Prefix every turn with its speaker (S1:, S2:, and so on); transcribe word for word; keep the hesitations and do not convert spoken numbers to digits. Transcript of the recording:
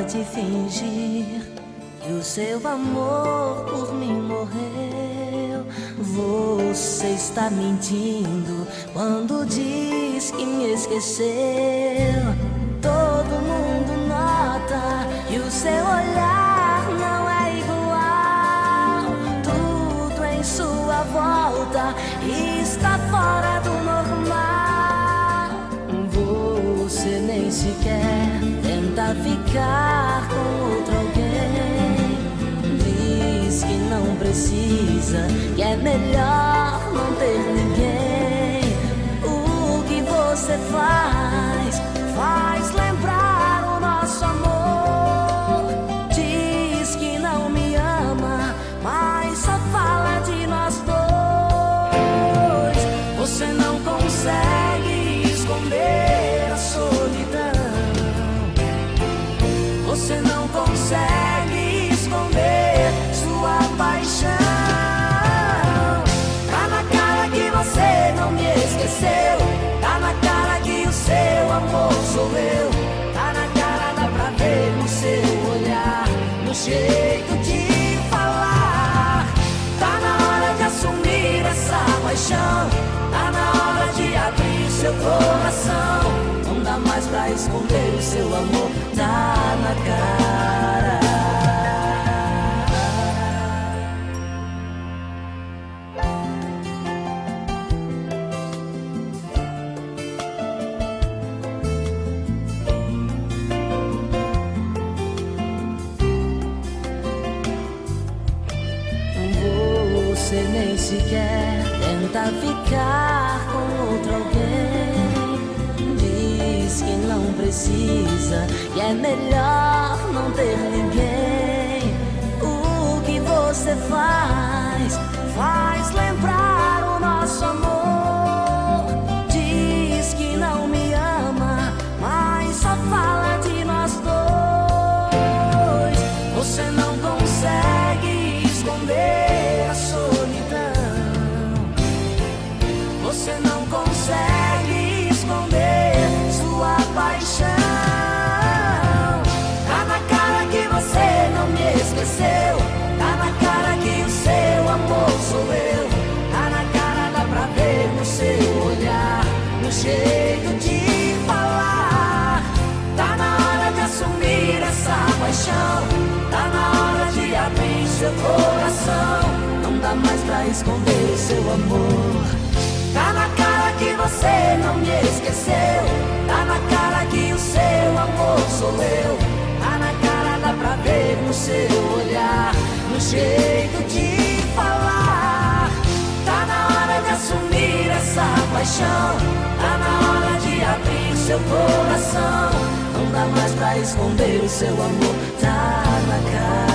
S1: para de fingir que o seu amor por mim morreu. Você está mentindo quando diz que me esqueceu. Todo mundo nota que o seu olhar não é igual. Tudo em sua volta está fora do normal. Você nem sequer tenta ficar com outro alguém. Diz que não precisa, que é melhor não ter ninguém. O que você faz, faz lembrar o nosso amor. Diz que não me ama, mas só fala de nós dois. Você não consegue esconder a solidão. Você não consegue esconder sua paixão. Tá na cara que você não me esqueceu. Tá na cara que o seu amor sou eu. Tá na cara, dá pra ver no seu olhar, no jeito de falar. Tá na hora de assumir essa paixão. Tá na hora de abrir seu coração. Não dá mais pra esconder o seu amor. Tá na cara. Você nem sequer tenta ficar com outro alguém. Diz que não precisa, que é melhor não ter ninguém. O que você faz, faz lembrar o nosso amor. Diz que não me ama, mas só fala de nós dois. Você não consegue esconder a solidão. Você não consegue esconder sua paixão. Tá na cara que você não me esqueceu. Tá na cara que o seu amor sou eu. Tá na cara, dá pra ver no seu olhar, no jeito de falar. Tá na hora de assumir essa paixão. Tá na hora de abrir seu coração. Não dá mais pra esconder o seu amor. Tá na cara que você não me esqueceu. Tá na cara que o seu amor sou eu. Tá na cara, dá pra ver no seu olhar, no jeito de falar. Tá na hora de assumir essa paixão. Tá na hora de abrir seu coração. Não dá mais pra esconder o seu amor. Tá na cara.